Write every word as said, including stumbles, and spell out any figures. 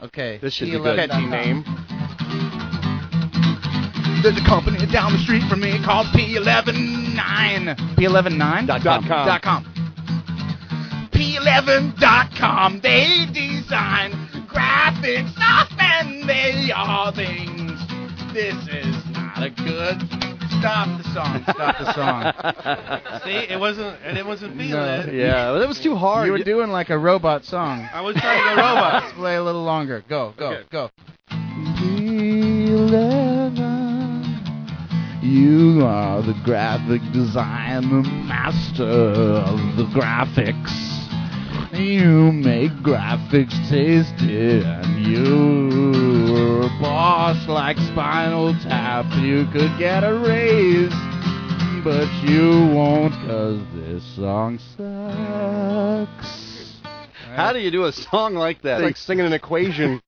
Okay. This should P be eleven good. dot com. Catchy name. There's a company down the street from me called P eleven nine. P eleven nine Dot com. Dot com. P eleven dot com. They design graphic stuff and they are things. This is not a good. Stop the song. Stop the song. See, it wasn't, and it wasn't feeling No. it. Yeah, that was too hard. You were doing like a robot song. I was trying to go robot. Let's play a little longer. Go, go, Okay. go. P eleven. You are the graphic designer, master of the graphics. You make graphics tasty, and you're a boss like Spinal Tap. You could get a raise, but you won't, 'cause this song sucks. How do you do a song like that? It's like singing an equation.